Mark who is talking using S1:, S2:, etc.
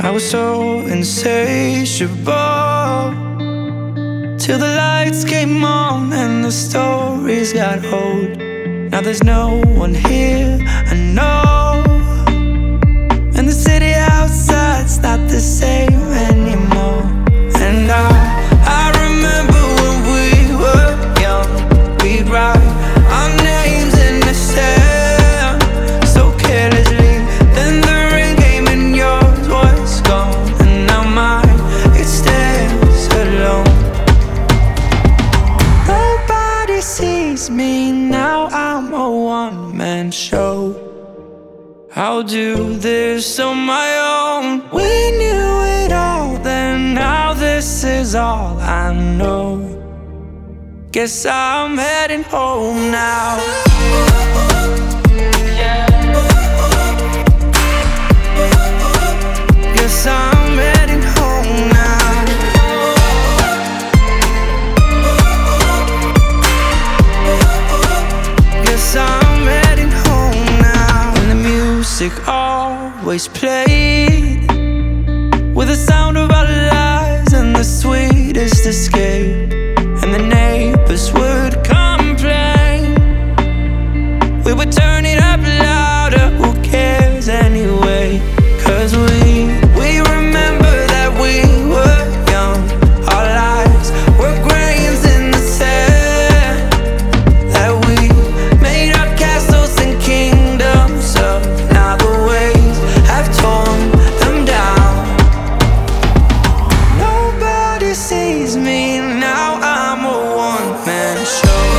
S1: I was so insatiable till the lights came on and the stories got old. Now there's no one here I know, and the city outside's not the same anymore. And I remember when we were young, we'd write our names in the sand so carelessly. Then the rain came and yours was gone, and now mine, it stands alone. Nobody sees me now, I'm a one-man show. I'll do this on my own. We knew it all then, now this is all I know. Guess I'm heading home now. Guess I'm heading home now. Guess I'm heading home now. And the music always played with the sound of our lives and the sweetest escape. And the neighbors would complain, we would turn it up louder, who cares anyway? 'Cause we remember that we were young, our lives were grains in the sand, that we made our castles and kingdoms up. Now the waves have torn them down. Nobody sees me now, I'm a one-man show.